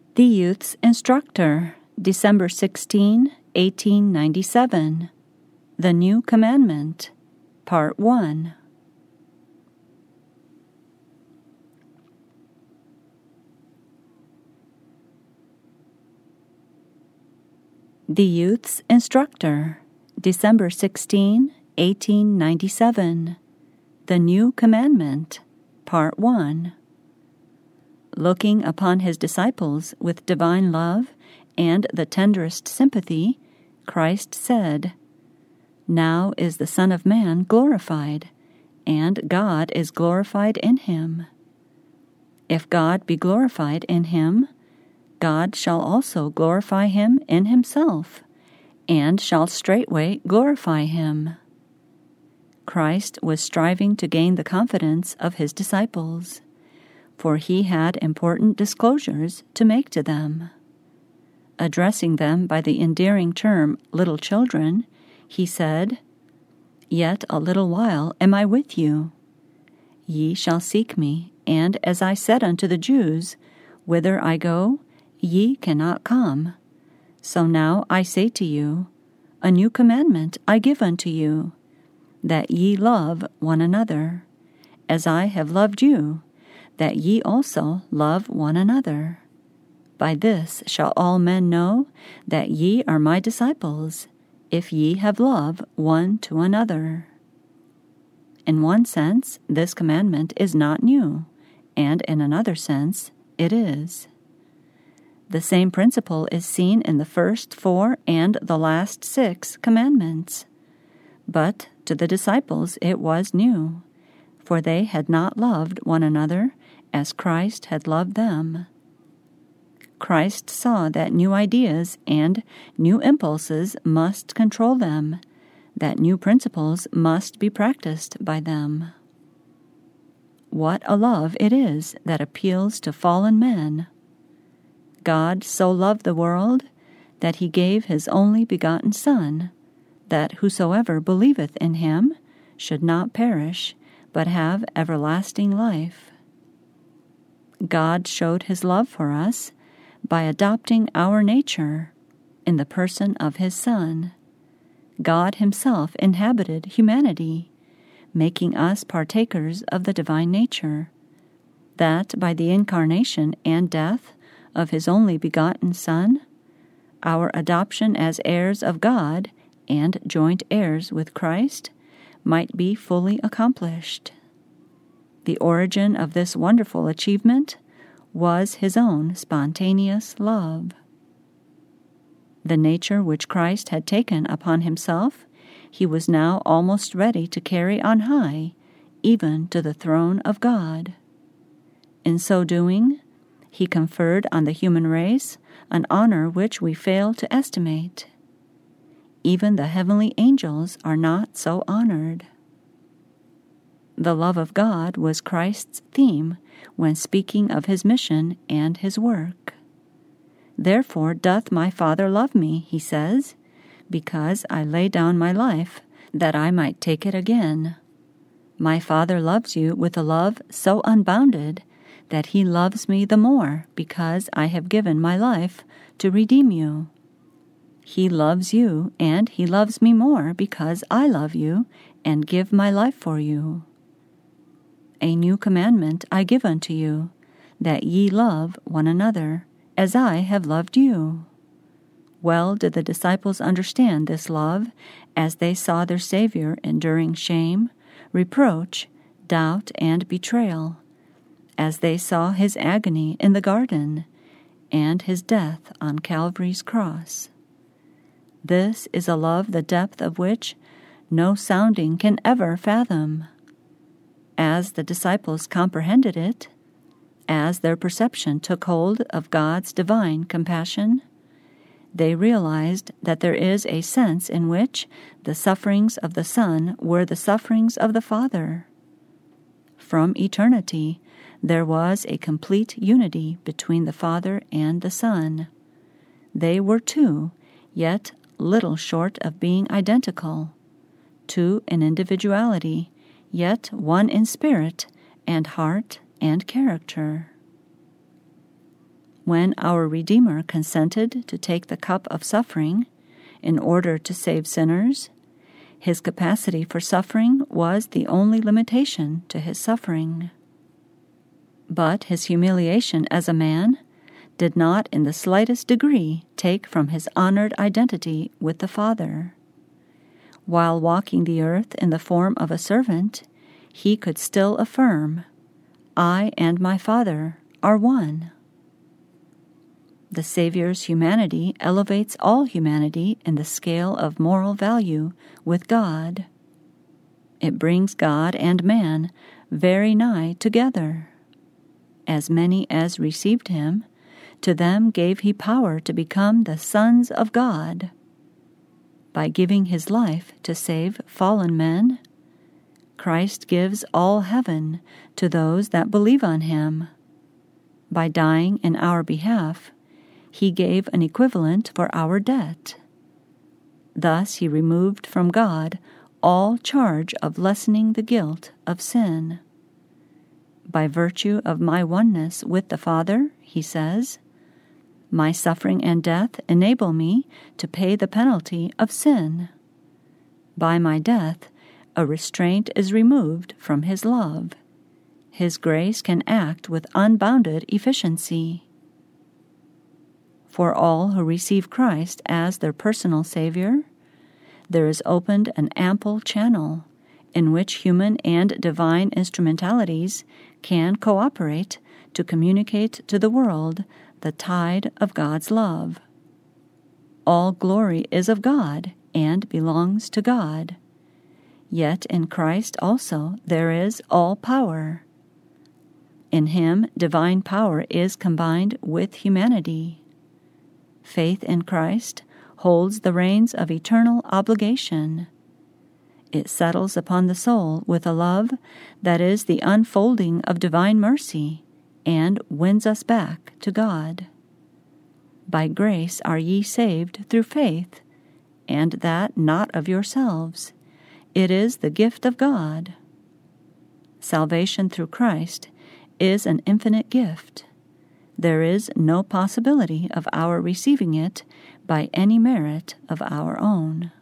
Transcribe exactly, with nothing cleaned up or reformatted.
The Youth's Instructor, December sixteenth, eighteen ninety-seven. The New Commandment, Part one. The Youth's Instructor, December sixteenth, eighteen ninety-seven. The New Commandment, Part one. Looking upon his disciples with divine love and the tenderest sympathy, Christ said, "Now is the Son of Man glorified, and God is glorified in him. If God be glorified in him, God shall also glorify him in himself, and shall straightway glorify him." Christ was striving to gain the confidence of his disciples, for he had important disclosures to make to them. Addressing them by the endearing term little children, he said, "Yet a little while am I with you. Ye shall seek me, and as I said unto the Jews, whither I go, ye cannot come. So now I say to you, a new commandment I give unto you, that ye love one another, as I have loved you, that ye also love one another. By this shall all men know that ye are my disciples, if ye have love one to another." In one sense, this commandment is not new, and in another sense, it is. The same principle is seen in the first four and the last six commandments. But to the disciples it was new, for they had not loved one another as Christ had loved them. Christ saw that new ideas and new impulses must control them, that new principles must be practiced by them. What a love it is that appeals to fallen men! God so loved the world that he gave his only begotten Son, that whosoever believeth in him should not perish, but have everlasting life. God showed his love for us by adopting our nature in the person of his Son. God himself inhabited humanity, making us partakers of the divine nature, that by the incarnation and death of his only begotten Son, our adoption as heirs of God and joint heirs with Christ might be fully accomplished. The origin of this wonderful achievement was his own spontaneous love. The nature which Christ had taken upon himself, he was now almost ready to carry on high, even to the throne of God. In so doing, he conferred on the human race an honor which we fail to estimate. Even the heavenly angels are not so honored. The love of God was Christ's theme when speaking of his mission and his work. "Therefore doth my Father love me," he says, "because I lay down my life, that I might take it again." My Father loves you with a love so unbounded that he loves me the more because I have given my life to redeem you. He loves you, and he loves me more because I love you and give my life for you. A new commandment I give unto you, that ye love one another, as I have loved you. Well did the disciples understand this love as they saw their Savior enduring shame, reproach, doubt, and betrayal, as they saw his agony in the garden and his death on Calvary's cross. This is a love the depth of which no sounding can ever fathom. As the disciples comprehended it, as their perception took hold of God's divine compassion, they realized that there is a sense in which the sufferings of the Son were the sufferings of the Father. From eternity, there was a complete unity between the Father and the Son. They were two, yet little short of being identical, two in individuality, yet one in spirit and heart and character. When our Redeemer consented to take the cup of suffering in order to save sinners, his capacity for suffering was the only limitation to his suffering. But his humiliation as a man did not in the slightest degree take from his honored identity with the Father. While walking the earth in the form of a servant, he could still affirm, "I and my Father are one." The Savior's humanity elevates all humanity in the scale of moral value with God. It brings God and man very nigh together. As many as received him, to them gave he power to become the sons of God. By giving his life to save fallen men, Christ gives all heaven to those that believe on him. By dying in our behalf, he gave an equivalent for our debt. Thus he removed from God all charge of lessening the guilt of sin. By virtue of my oneness with the Father, he says, my suffering and death enable me to pay the penalty of sin. By my death, a restraint is removed from his love. His grace can act with unbounded efficiency. For all who receive Christ as their personal Savior, there is opened an ample channel in which human and divine instrumentalities can cooperate to communicate to the world the tide of God's love. All glory is of God and belongs to God. Yet in Christ also there is all power. In him divine power is combined with humanity. Faith in Christ holds the reins of eternal obligation. It settles upon the soul with a love that is the unfolding of divine mercy and wins us back to God. By grace are ye saved through faith, and that not of yourselves. It is the gift of God. Salvation through Christ is an infinite gift. There is no possibility of our receiving it by any merit of our own.